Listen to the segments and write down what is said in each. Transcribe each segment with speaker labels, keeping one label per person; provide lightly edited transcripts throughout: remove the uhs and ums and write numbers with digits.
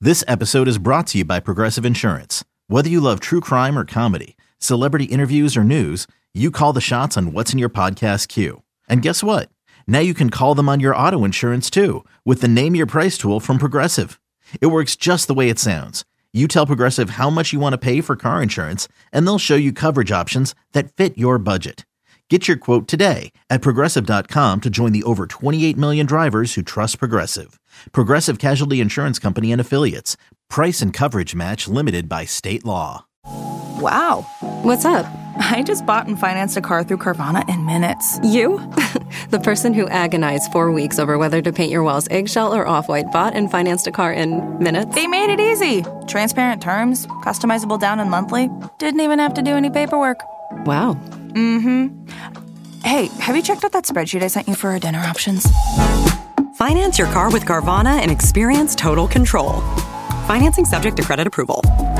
Speaker 1: This episode is brought to you by Progressive Insurance. Whether you love true crime or comedy, celebrity interviews or news, you call the shots on what's in your podcast queue. And guess what? Now you can call them on your auto insurance too with the Name Your Price tool from Progressive. It works just the way it sounds. You tell Progressive how much you want to pay for car insurance, and they'll show you coverage options that fit your budget. Get your quote today at Progressive.com to join the over 28 million drivers who trust Progressive. Progressive Casualty Insurance Company and Affiliates. Price and coverage match limited by state law.
Speaker 2: Wow.
Speaker 3: What's up?
Speaker 2: I just bought and financed a car through Carvana in minutes.
Speaker 3: You? The person who agonized 4 weeks over whether to paint your walls eggshell or off-white bought and financed a car in minutes?
Speaker 2: They made it easy. Transparent terms, customizable down and monthly. Didn't even have to do any paperwork.
Speaker 3: Wow.
Speaker 2: Mm-hmm. Hey, have you checked out that spreadsheet I sent you for our dinner options?
Speaker 4: Finance your car with Carvana and experience total control. Financing subject to credit approval.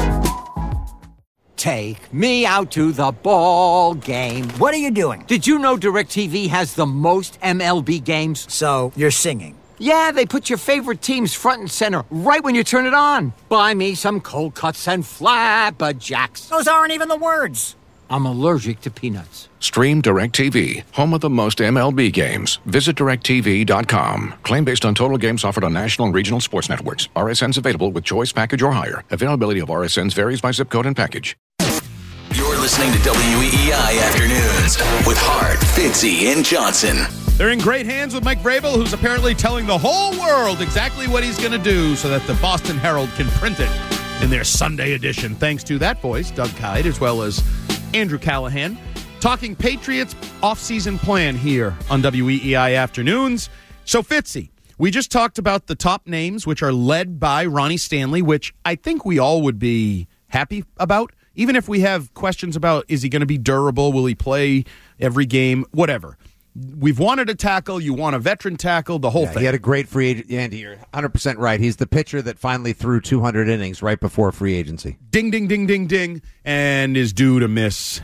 Speaker 5: Take me out to the ball game.
Speaker 6: What are you doing?
Speaker 5: Did you know DirecTV has the most MLB games?
Speaker 6: So, you're singing.
Speaker 5: Yeah, they put your favorite teams front and center right when you turn it on. Buy me some cold cuts and flapjacks.
Speaker 6: Those aren't even the words.
Speaker 5: I'm allergic to peanuts.
Speaker 7: Stream DirecTV, home of the most MLB games. Visit DirecTV.com. Claim based on total games offered on national and regional sports networks. RSNs available with choice package or higher. Availability of RSNs varies by zip code and package.
Speaker 8: You're listening to WEEI Afternoons with Hart, Fitzy, and Johnson.
Speaker 9: They're in great hands with Mike Vrabel, who's apparently telling the whole world exactly what he's going to do so that the Boston Herald can print it in their Sunday edition. Thanks to that voice, Doug Kyed, as well as Andrew Callahan, talking Patriots offseason plan here on WEEI Afternoons. So, Fitzy, we just talked about the top names, which are led by Ronnie Stanley, which I think we all would be happy about, even if we have questions about, is he going to be durable? Will he play every game? Whatever. We've wanted a tackle. You want a veteran tackle, the whole thing.
Speaker 10: He had a great free agent. Andy, you're 100% right. He's the pitcher that finally threw 200 innings right before free agency.
Speaker 9: Ding, ding, ding, ding, ding. And is due to miss,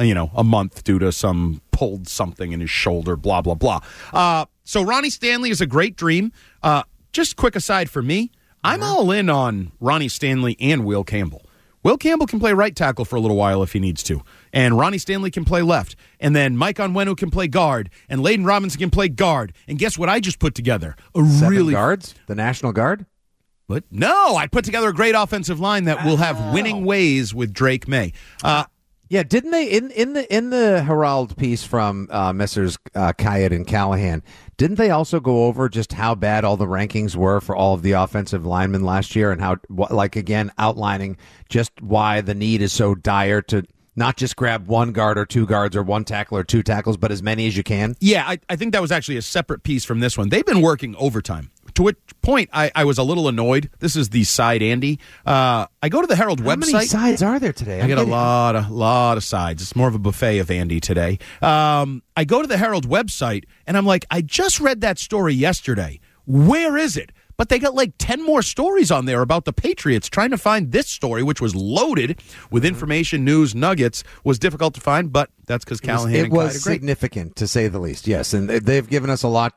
Speaker 9: a month due to some pulled something in his shoulder, blah, blah, blah. So Ronnie Stanley is a great dream. Just quick aside for me, I'm all in on Ronnie Stanley and Will Campbell. Will Campbell can play right tackle for a little while if he needs to. And Ronnie Stanley can play left. And then Mike Onwenu can play guard. And Layden Robinson can play guard. And guess what I just put together?
Speaker 10: Seven guards? The National Guard?
Speaker 9: What? No, I put together a great offensive line that will have winning ways with Drake May.
Speaker 10: Yeah, didn't they in the Herald piece from Messrs. Kyed and Callahan? Didn't they also go over just how bad all the rankings were for all of the offensive linemen last year, and how, again, outlining just why the need is so dire to not just grab one guard or two guards or one tackle or two tackles, but as many as you can?
Speaker 9: Yeah, I think that was actually a separate piece from this one. They've been working overtime. To which point I was a little annoyed. This is the side Andy. I go to the Herald website.
Speaker 10: How many sides are there today?
Speaker 9: I got a lot of sides. It's more of a buffet of Andy today. I go to the Herald website, and I'm like, I just read that story yesterday. Where is it? But they got like 10 more stories on there about the Patriots. Trying to find this story, which was loaded with information, news, nuggets, was difficult to find, but that's because Callahan and Kyed
Speaker 10: was significant, to say the least, yes. And they've given us a lot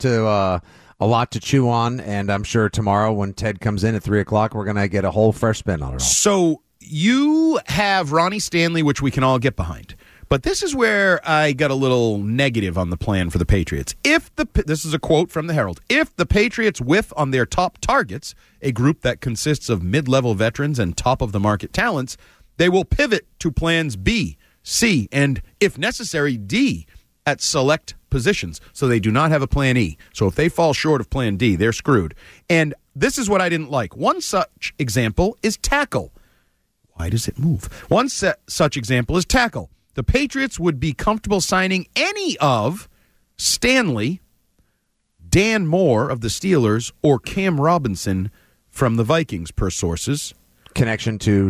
Speaker 10: to chew on, and I'm sure tomorrow when Ted comes in at 3 o'clock, we're going to get a whole fresh spin on it all.
Speaker 9: So you have Ronnie Stanley, which we can all get behind. But this is where I got a little negative on the plan for the Patriots. This is a quote from the Herald. If the Patriots whiff on their top targets, a group that consists of mid-level veterans and top-of-the-market talents, they will pivot to plans B, C, and, if necessary, D at select positions. So they do not have a plan E. So if they fall short of plan D, they're screwed. And this is what I didn't like. One such example is tackle. Why does it move? One such example is tackle. The Patriots would be comfortable signing any of Stanley, Dan Moore of the Steelers, or Cam Robinson from the Vikings, per sources.
Speaker 10: Connection to,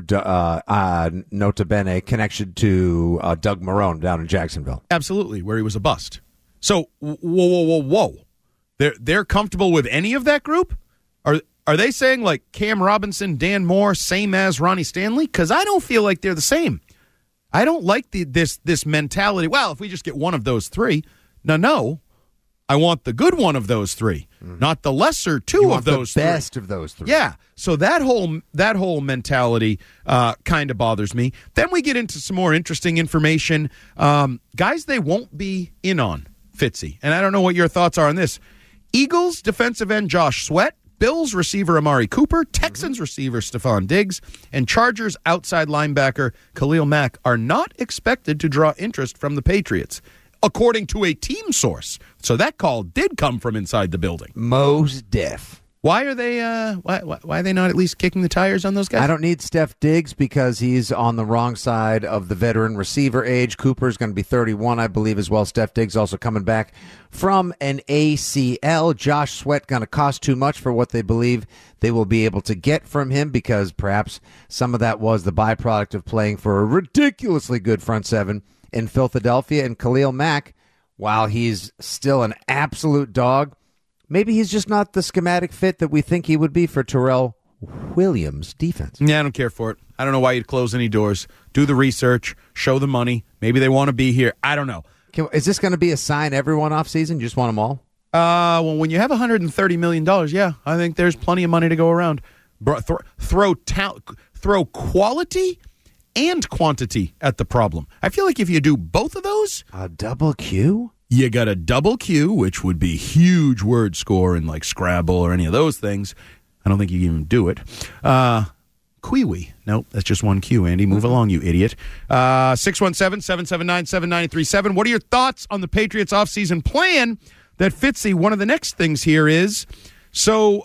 Speaker 10: nota bene, connection to Doug Marrone down in Jacksonville.
Speaker 9: Absolutely, where he was a bust. So, whoa. They're comfortable with any of that group? Are they saying, like, Cam Robinson, Dan Moore, same as Ronnie Stanley? Because I don't feel like they're the same. I don't like this mentality. Well, if we just get one of those three. No. I want the good one of those three, not the lesser two of those
Speaker 10: the best of those three.
Speaker 9: Yeah. So that whole mentality kind of bothers me. Then we get into some more interesting information. Guys they won't be in on, Fitzy. And I don't know what your thoughts are on this. Eagles defensive end Josh Sweat, Bills receiver Amari Cooper, Texans receiver Stephon Diggs, and Chargers outside linebacker Khalil Mack are not expected to draw interest from the Patriots, according to a team source. So that call did come from inside the building.
Speaker 10: Most deaf.
Speaker 9: Why are they why are they not at least kicking the tires on those guys?
Speaker 10: I don't need Steph Diggs because he's on the wrong side of the veteran receiver age. Cooper's going to be 31, I believe, as well. Steph Diggs also coming back from an ACL. Josh Sweat going to cost too much for what they believe they will be able to get from him because perhaps some of that was the byproduct of playing for a ridiculously good front seven in Philadelphia. And Khalil Mack, while he's still an absolute dog, maybe he's just not the schematic fit that we think he would be for Terrell Williams' defense.
Speaker 9: Yeah, I don't care for it. I don't know why you'd close any doors. Do the research. Show the money. Maybe they want to be here. I don't know.
Speaker 10: Is this going to be a sign everyone offseason? You just want them all?
Speaker 9: Well, when you have $130 million, yeah, I think there's plenty of money to go around. Throw quality and quantity at the problem. I feel like if you do both of those...
Speaker 10: A double Q?
Speaker 9: You got a double Q, which would be huge word score in like Scrabble or any of those things. I don't think you can even do it. Kiwi. Nope, that's just one Q, Andy. Move along, you idiot. 617-779-7937. What are your thoughts on the Patriots offseason plan that Fitzy? One of the next things here is, where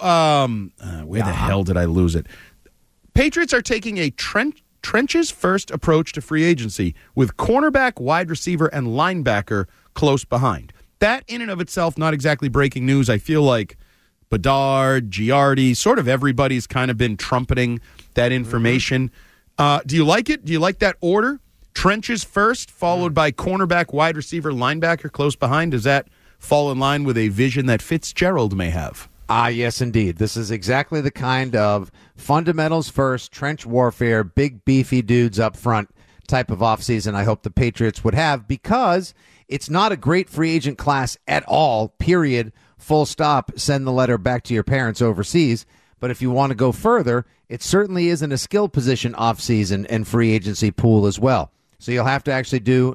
Speaker 9: the hell did I lose it? Patriots are taking a trenches first approach to free agency with cornerback, wide receiver, and linebacker close behind. That in and of itself, not exactly breaking news. I feel like Bedard, Giardi, sort of everybody's kind of been trumpeting that information. Do you like it? Do you like that order? Trenches first, followed by cornerback, wide receiver, linebacker close behind. Does that fall in line with a vision that Fitzgerald may have?
Speaker 10: Yes, indeed. This is exactly the kind of fundamentals first, trench warfare, big beefy dudes up front type of offseason I hope the Patriots would have, because it's not a great free agent class at all, period, full stop, send the letter back to your parents overseas. But if you want to go further, it certainly isn't a skill position offseason and free agency pool as well. So you'll have to actually do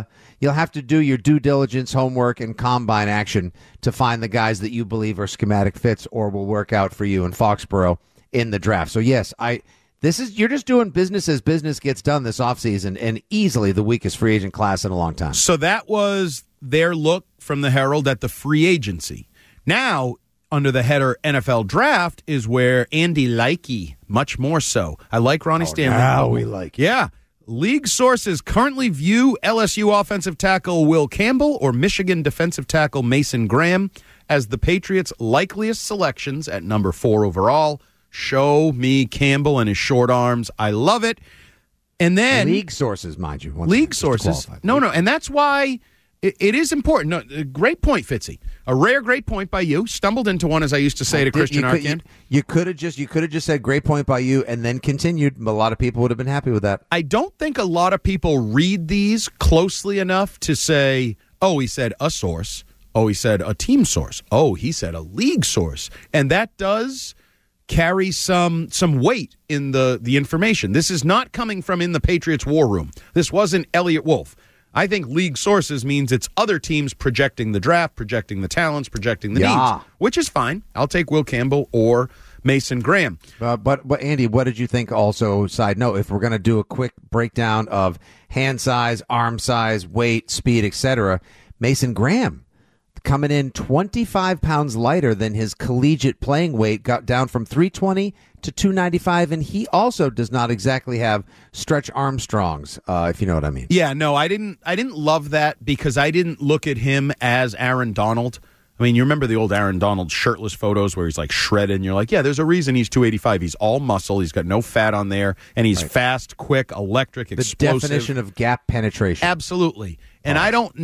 Speaker 10: your due diligence, homework, and combine action to find the guys that you believe are schematic fits or will work out for you in Foxborough in the draft. So yes, you're just doing business as business gets done this offseason, and easily the weakest free agent class in a long time.
Speaker 9: So that was their look from the Herald at the free agency. Now, under the header NFL Draft is where Andy likey, much more so. I like Ronnie Stanley.
Speaker 10: Now we like it.
Speaker 9: Yeah. League sources currently view LSU offensive tackle Will Campbell or Michigan defensive tackle Mason Graham as the Patriots' likeliest selections at number 4 overall. Show me Campbell and his short arms. I love it. And then
Speaker 10: league sources, mind you.
Speaker 9: League sources. No, and that's why it is important. No, great point, Fitzy. A rare great point by you. Stumbled into one, as I used to say to Christian Arcand.
Speaker 10: You could have just said great point by you and then continued. A lot of people would have been happy with that.
Speaker 9: I don't think a lot of people read these closely enough to say, oh, he said a source. Oh, he said a team source. Oh, he said a league source. And that does carry some weight in the information. This is not coming from in the Patriots war room. This wasn't Elliot Wolf. I think league sources means it's other teams projecting the draft, projecting the talents, projecting the needs, which is fine. I'll take Will Campbell or Mason Graham.
Speaker 10: But Andy, what did you think also, side note, if we're going to do a quick breakdown of hand size, arm size, weight, speed, etc., Mason Graham coming in 25 pounds lighter than his collegiate playing weight, got down from 320 to 295, and he also does not exactly have Stretch Armstrongs, if you know what I mean.
Speaker 9: Yeah, no, I didn't love that because I didn't look at him as Aaron Donald. I mean, you remember the old Aaron Donald shirtless photos where he's like shredded, and you're like, yeah, there's a reason he's 285. He's all muscle. He's got no fat on there, and he's fast, quick, electric, explosive.
Speaker 10: The definition of gap penetration.
Speaker 9: Absolutely. And I don't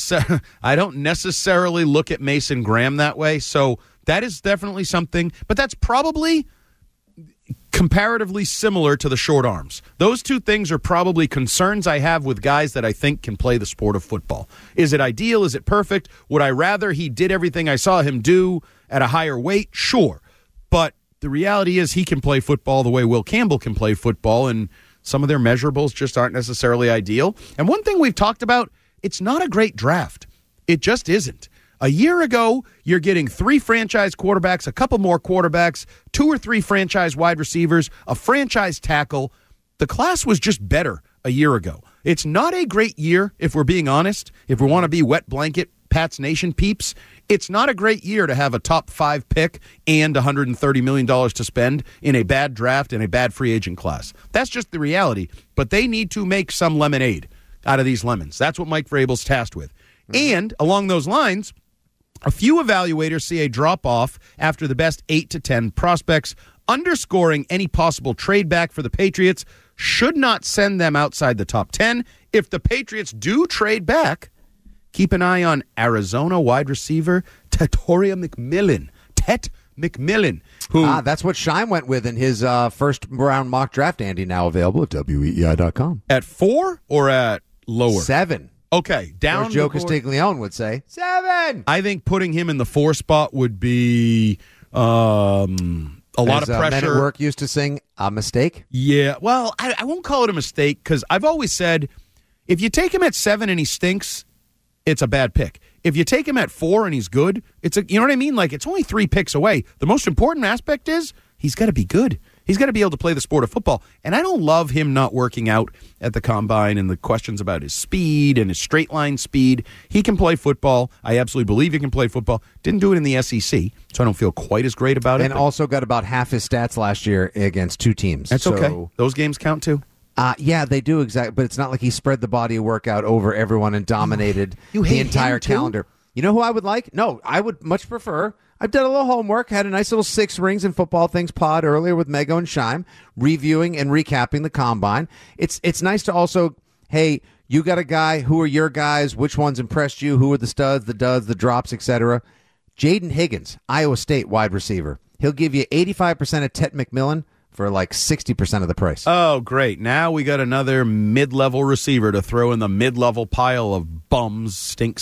Speaker 9: necessarily look at Mason Graham that way. So that is definitely something. But that's probably comparatively similar to the short arms. Those two things are probably concerns I have with guys that I think can play the sport of football. Is it ideal? Is it perfect? Would I rather he did everything I saw him do at a higher weight? Sure. But the reality is he can play football the way Will Campbell can play football, and some of their measurables just aren't necessarily ideal. And one thing we've talked about, it's not a great draft. It just isn't. A year ago, you're getting 3 franchise quarterbacks, a couple more quarterbacks, 2 or 3 franchise wide receivers, a franchise tackle. The class was just better a year ago. It's not a great year, if we're being honest. If we want to be wet blanket Pats Nation peeps, it's not a great year to have a top 5 pick and $130 million to spend in a bad draft and a bad free agent class. That's just the reality. But they need to make some lemonade out of these lemons. That's what Mike Vrabel's tasked with. And along those lines, a few evaluators see a drop-off after the best 8 to 10 prospects, underscoring any possible trade back for the Patriots should not send them outside the top 10. If the Patriots do trade back, keep an eye on Arizona wide receiver Tatoria McMillan. Tet McMillan. Who,
Speaker 10: that's what Shime went with in his first-round mock draft, Andy, now available at WEEI.com.
Speaker 9: At 4 or at lower?
Speaker 10: 7.
Speaker 9: Okay, down.
Speaker 10: Or Joe Castiglione would say 7.
Speaker 9: I think putting him in the 4 spot would be a lot of pressure.
Speaker 10: Men at Work used to sing, a mistake?
Speaker 9: Yeah, well, I won't call it a mistake because I've always said if you take him at 7 and he stinks, it's a bad pick. If you take him at 4 and he's good, you know what I mean? Like, it's only 3 picks away. The most important aspect is he's got to be good. He's got to be able to play the sport of football. And I don't love him not working out at the combine and the questions about his speed and his straight line speed. He can play football. I absolutely believe he can play football. Didn't do it in the SEC, so I don't feel quite as great about it.
Speaker 10: And also got about half his stats last year against 2 teams.
Speaker 9: That's okay. Those games count too?
Speaker 10: Yeah, they do, exactly. But it's not like he spread the body of work out over everyone and dominated the entire calendar. You know who I would like? No, I would much prefer. I've done a little homework, had a nice little 6 Rings and Football Things pod earlier with Mego and Shime, reviewing and recapping the combine. It's nice to also, hey, you got a guy, who are your guys, which ones impressed you, who are the studs, the duds, the drops, etc. Jaden Higgins, Iowa State wide receiver. He'll give you 85% of Tet McMillan for like 60% of the price.
Speaker 9: Oh, great. Now we got another mid-level receiver to throw in the mid-level pile of bums,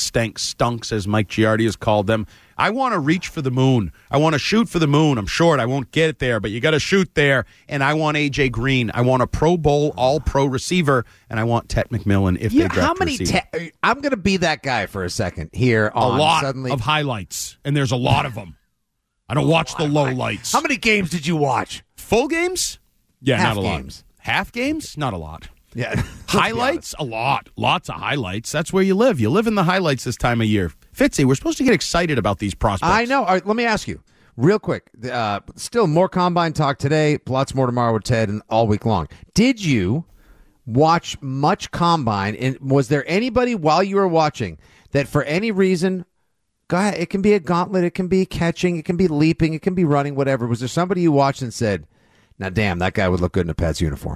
Speaker 9: stunks, as Mike Giardi has called them. I want to reach for the moon. I want to shoot for the moon. I'm short. I won't get it there, but you got to shoot there. And I want A.J. Green. I want a Pro Bowl, all-pro receiver, and I want Tet McMillan if they draft a receiver.
Speaker 10: I'm going to be that guy for a second here.
Speaker 9: A lot of highlights, and there's a lot of them. I don't watch the low lights.
Speaker 10: How many games did you watch?
Speaker 9: Full games? Yeah,
Speaker 10: Half
Speaker 9: not a
Speaker 10: games.
Speaker 9: lot. Half games? Not a lot.
Speaker 10: Yeah.
Speaker 9: Highlights? A lot. Lots of highlights. That's where you live. You live in the highlights this time of year. Fitzy, we're supposed to get excited about these prospects.
Speaker 10: I know. All right, let me ask you real quick. Still more combine talk today. Lots more tomorrow with Ted and all week long. Did you watch much combine? And was there anybody while you were watching that for any reason, go ahead, it can be a gauntlet, it can be catching, it can be leaping, it can be running, whatever. Was there somebody you watched and said, now damn, that guy would look good in a Pats uniform?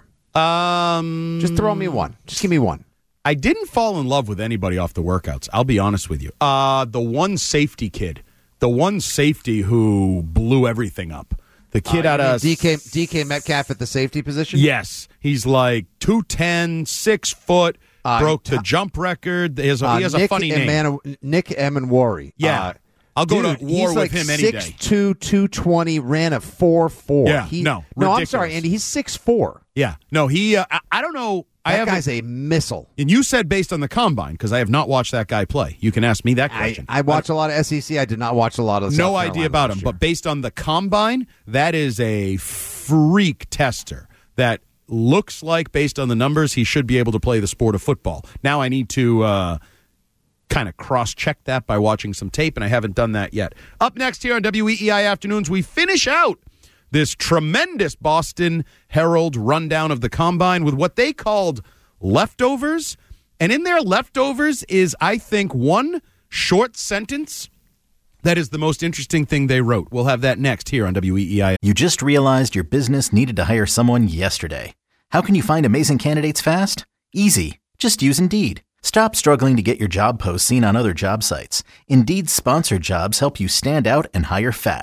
Speaker 10: Just throw me one. Just give me one.
Speaker 9: I didn't fall in love with anybody off the workouts. I'll be honest with you. The one safety kid. The one safety who blew everything up. The kid out of
Speaker 10: DK Metcalf at the safety position?
Speaker 9: Yes. He's like 210, 6 foot, broke the jump record. He has a funny name.
Speaker 10: Nick Emanwari.
Speaker 9: Yeah. I'll go to war with him any day.
Speaker 10: 6'2", 220, ran a 4.4.
Speaker 9: Yeah,
Speaker 10: I'm sorry, Andy. He's 6'4".
Speaker 9: Yeah. No, he, I don't know.
Speaker 10: That guy's a missile.
Speaker 9: And you said based on the combine, because I have not watched that guy play. You can ask me that question.
Speaker 10: I watch a lot of SEC. I did not watch a lot of the South Carolina
Speaker 9: idea about him. But based on the combine, that is a freak tester that looks like, based on the numbers, he should be able to play the sport of football. Now I need to kind of cross-check that by watching some tape, and I haven't done that yet. Up next here on WEEI Afternoons, we finish out this tremendous Boston Herald rundown of the combine with what they called leftovers. And in their leftovers is, I think, one short sentence that is the most interesting thing they wrote. We'll have that next here on WEEI.
Speaker 1: You just realized your business needed to hire someone yesterday. How can you find amazing candidates fast? Easy. Just use Indeed. Stop struggling to get your job posts seen on other job sites. Indeed's sponsored jobs help you stand out and hire fast.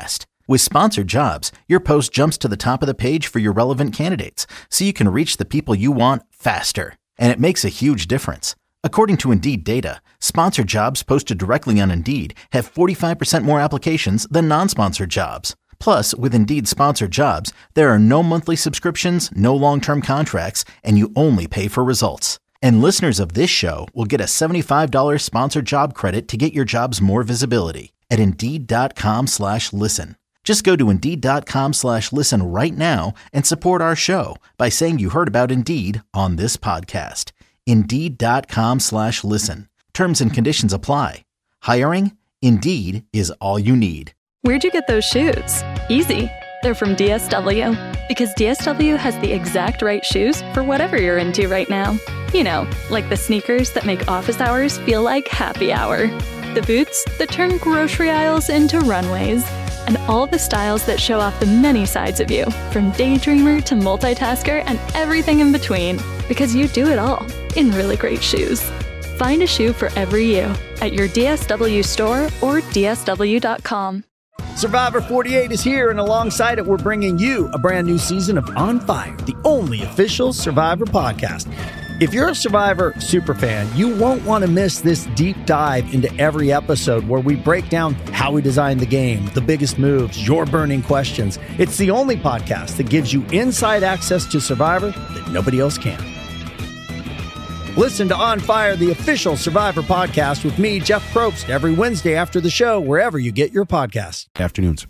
Speaker 1: With Sponsored Jobs, your post jumps to the top of the page for your relevant candidates, so you can reach the people you want faster. And it makes a huge difference. According to Indeed data, sponsored jobs posted directly on Indeed have 45% more applications than non-sponsored jobs. Plus, with Indeed Sponsored Jobs, there are no monthly subscriptions, no long-term contracts, and you only pay for results. And listeners of this show will get a $75 sponsored job credit to get your jobs more visibility at Indeed.com/listen. Just go to Indeed.com/listen right now and support our show by saying you heard about Indeed on this podcast. Indeed.com/listen. Terms and conditions apply. Hiring? Indeed is all you need.
Speaker 11: Where'd you get those shoes? Easy. They're from DSW. Because DSW has the exact right shoes for whatever you're into right now. You know, like the sneakers that make office hours feel like happy hour. The boots that turn grocery aisles into runways. And all the styles that show off the many sides of you, from daydreamer to multitasker and everything in between. Because you do it all in really great shoes. Find a shoe for every you at your DSW store or DSW.com.
Speaker 6: Survivor 48 is here, and alongside it, we're bringing you a brand new season of On Fire, the only official Survivor podcast. If you're a Survivor superfan, you won't want to miss this deep dive into every episode where we break down how we designed the game, the biggest moves, your burning questions. It's the only podcast that gives you inside access to Survivor that nobody else can. Listen to On Fire, the official Survivor podcast with me, Jeff Probst, every Wednesday after the show, wherever you get your podcasts.
Speaker 9: Afternoons.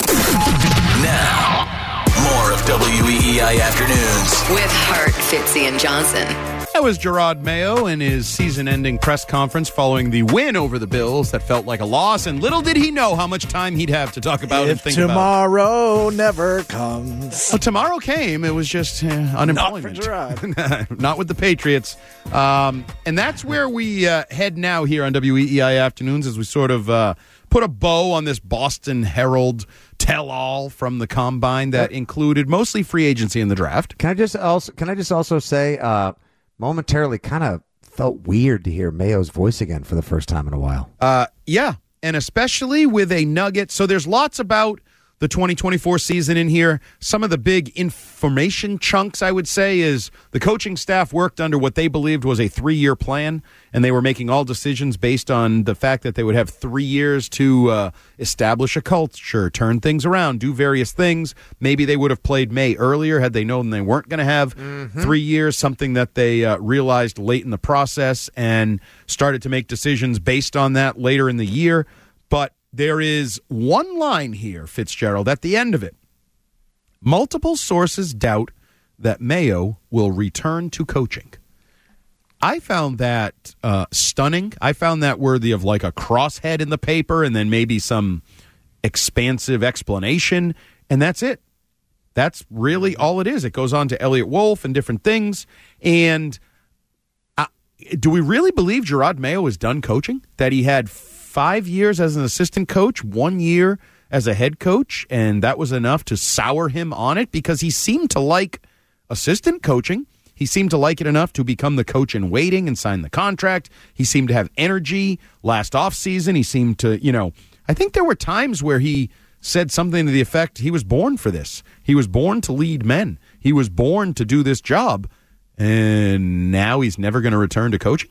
Speaker 8: Now, more of WEEI Afternoons
Speaker 4: with Hart, Fitzy, and Johnson.
Speaker 9: That was Gerard Mayo in his season-ending press conference following the win over the Bills that felt like a loss, and little did he know how much time he'd have to talk about and think about.
Speaker 12: Tomorrow never comes.
Speaker 9: Well, tomorrow came. It was just unemployment.
Speaker 12: Not for Gerard.
Speaker 9: Not with the Patriots. And that's where we head now here on WEEI Afternoons as we sort of put a bow on this Boston Herald tell-all from the Combine that included mostly free agency in the draft.
Speaker 10: Can I just also say momentarily kind of felt weird to hear Mayo's voice again for the first time in a while.
Speaker 9: Yeah, and especially with a nugget. So there's lots about the 2024 season in here. Some of the big information chunks, I would say, is the coaching staff worked under what they believed was a 3-year plan, and they were making all decisions based on the fact that they would have 3 years to establish a culture, turn things around, do various things. Maybe they would have played May earlier had they known they weren't going to have 3 years, something that they realized late in the process and started to make decisions based on that later in the year. But there is one line here, Fitzgerald, at the end of it. Multiple sources doubt that Mayo will return to coaching. I found that stunning. I found that worthy of like a crosshead in the paper and then maybe some expansive explanation, and that's it. That's really all it is. It goes on to Elliot Wolf and different things. And do we really believe Gerard Mayo is done coaching? That he had 5 years as an assistant coach, 1 year as a head coach, and that was enough to sour him on it? Because he seemed to like assistant coaching. He seemed to like it enough to become the coach in waiting and sign the contract. He seemed to have energy last offseason. He seemed to, I think there were times where he said something to the effect, he was born for this. He was born to lead men. He was born to do this job, and now he's never going to return to coaching?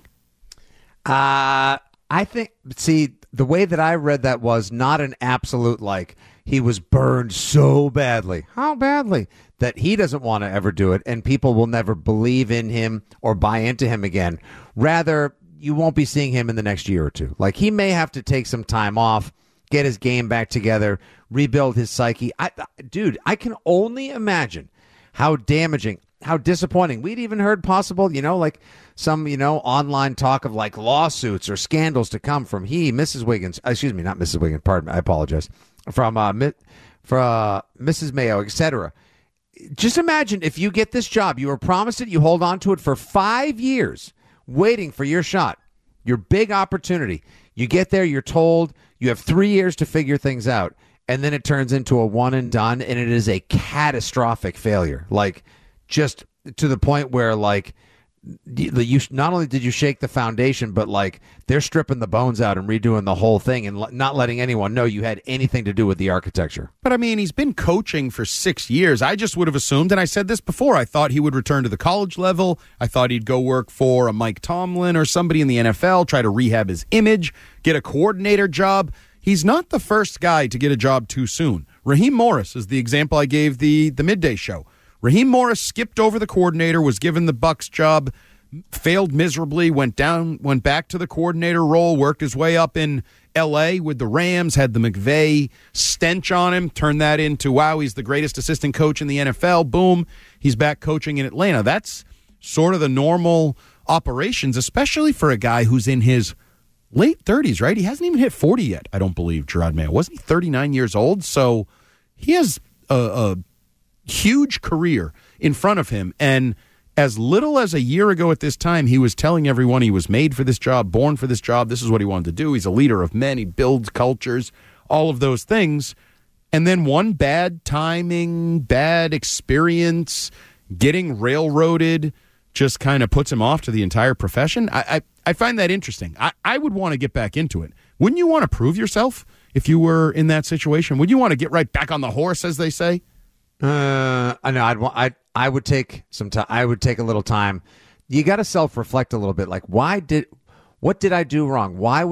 Speaker 10: I think, the way that I read that was not an absolute, like, he was burned so badly. How badly? That he doesn't want to ever do it, and people will never believe in him or buy into him again. Rather, you won't be seeing him in the next year or two. Like, he may have to take some time off, get his game back together, rebuild his psyche. Dude, I can only imagine how damaging, how disappointing. We'd even heard possible, like some, online talk of like lawsuits or scandals to come from Mrs. Wiggins, excuse me, not Mrs. Wiggins, pardon me, I apologize, from Mrs. Mayo, etc. Just imagine if you get this job, you were promised it, you hold on to it for 5 years, waiting for your shot, your big opportunity. You get there, you're told you have 3 years to figure things out, and then it turns into a one and done, and it is a catastrophic failure. Like, just to the point where, like, you not only did you shake the foundation, but like they're stripping the bones out and redoing the whole thing and not letting anyone know you had anything to do with the architecture.
Speaker 9: But I mean, he's been coaching for 6 years. I just would have assumed, and I said this before, I thought he would return to the college level. I thought he'd go work for a Mike Tomlin or somebody in the NFL, try to rehab his image, get a coordinator job. He's not the first guy to get a job too soon. Raheem Morris is the example I gave the midday show. Raheem Morris skipped over the coordinator, was given the Bucs job, failed miserably, went back to the coordinator role, worked his way up in L.A. with the Rams, had the McVay stench on him, turned that into, wow, he's the greatest assistant coach in the NFL. Boom, he's back coaching in Atlanta. That's sort of the normal operations, especially for a guy who's in his late 30s, right? He hasn't even hit 40 yet, I don't believe, Jerod Mayo. Wasn't he 39 years old? So he has a huge career in front of him, and as little as a year ago at this time, he was telling everyone he was made for this job, born for this job, this is what he wanted to do. He's a leader of men, he builds cultures, all of those things. And then one bad timing, bad experience, getting railroaded just kind of puts him off to the entire profession. I find that interesting. I would want to get back into it. Wouldn't you want to prove yourself if you were in that situation? Would you want to get right back on the horse, as they say?
Speaker 10: I know. I would take some time. I would take a little time. You got to self-reflect a little bit. Like, what did I do wrong? Why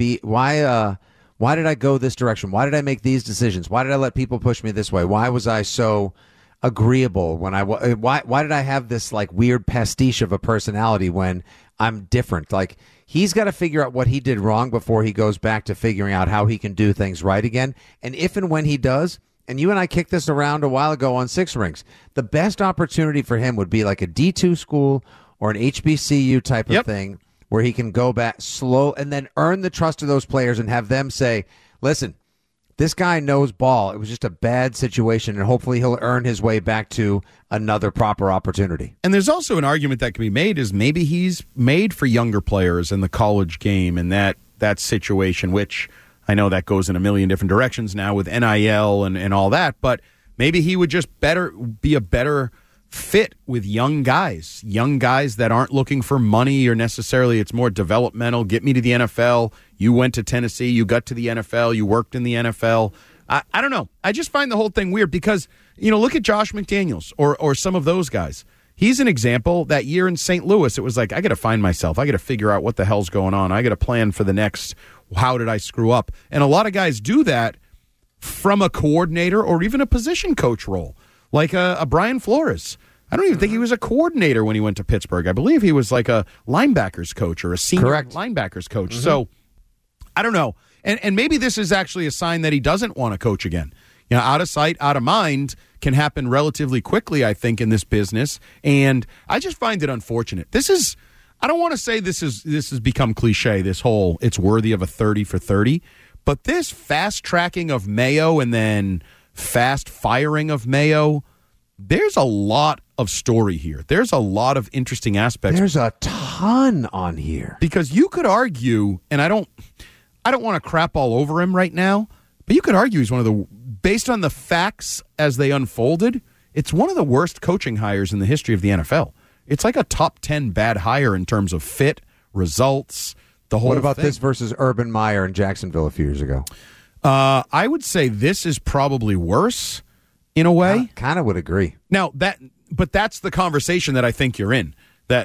Speaker 10: did I go this direction? Why did I make these decisions? Why did I let people push me this way? Why was I so agreeable when why did I have this like weird pastiche of a personality when I'm different? Like, he's got to figure out what he did wrong before he goes back to figuring out how he can do things right again. And if and when he does, and you and I kicked this around a while ago on Six Rings, the best opportunity for him would be like a D2 school or an HBCU type of thing where he can go back slow and then earn the trust of those players and have them say, listen, this guy knows ball. It was just a bad situation, and hopefully he'll earn his way back to another proper opportunity.
Speaker 9: And there's also an argument that can be made is maybe he's made for younger players in the college game and that situation, which I know that goes in a million different directions now with NIL and all that, but maybe he would just be a better fit with young guys that aren't looking for money or necessarily it's more developmental. Get me to the NFL. You went to Tennessee. You got to the NFL. You worked in the NFL. I don't know. I just find the whole thing weird because, look at Josh McDaniels or some of those guys. He's an example. That year in St. Louis, it was like, I got to find myself. I got to figure out what the hell's going on. I got to plan for the next, how did I screw up? And a lot of guys do that from a coordinator or even a position coach role, like a Brian Flores. I don't even think he was a coordinator when he went to Pittsburgh. I believe he was like a linebackers coach or a senior linebackers coach. Mm-hmm. So I don't know. And maybe this is actually a sign that he doesn't want to coach again. Out of sight, out of mind can happen relatively quickly, I think, in this business. And I just find it unfortunate. I don't want to say this has become cliche, this whole it's worthy of a 30 for 30. But this fast tracking of Mayo and then fast firing of Mayo, there's a lot of story here. There's a lot of interesting aspects.
Speaker 10: There's a ton on here.
Speaker 9: Because you could argue, and I don't want to crap all over him right now, but you could argue he's one of the, based on the facts as they unfolded, it's one of the worst coaching hires in the history of the NFL. It's like a top 10 bad hire in terms of fit, results, the whole thing.
Speaker 10: What about this versus Urban Meyer in Jacksonville a few years ago?
Speaker 9: I would say this is probably worse in a way.
Speaker 10: I kind of would agree.
Speaker 9: Now, but that's the conversation that I think you're in. That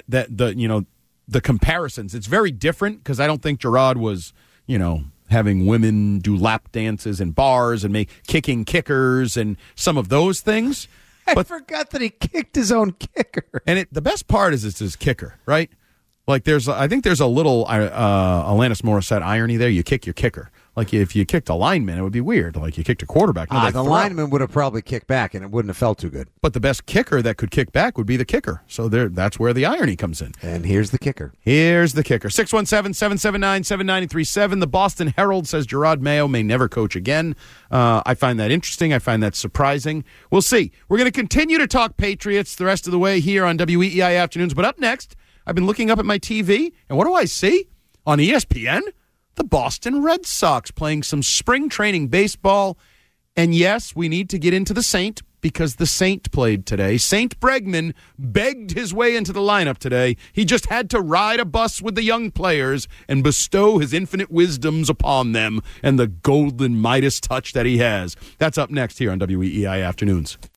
Speaker 9: the comparisons, it's very different because I don't think Jerod was, having women do lap dances in bars and kicking kickers and some of those things.
Speaker 10: I forgot that he kicked his own kicker.
Speaker 9: And the best part is it's his kicker, right? Like I think there's a little Alanis Morissette irony there. You kick your kicker. Like if you kicked a lineman, it would be weird. Like you kicked a quarterback.
Speaker 10: The lineman would have probably kicked back, and it wouldn't have felt too good.
Speaker 9: But the best kicker that could kick back would be the kicker. So that's where the irony comes in.
Speaker 10: And here's the kicker.
Speaker 9: 617-779-7937. The Boston Herald says Jerod Mayo may never coach again. I find that interesting. I find that surprising. We'll see. We're going to continue to talk Patriots the rest of the way here on WEEI Afternoons. But up next, I've been looking up at my TV, and what do I see? On ESPN? The Boston Red Sox playing some spring training baseball. And yes, we need to get into the Saint because the Saint played today. Saint Bregman begged his way into the lineup today. He just had to ride a bus with the young players and bestow his infinite wisdoms upon them and the golden Midas touch that he has. That's up next here on WEEI Afternoons.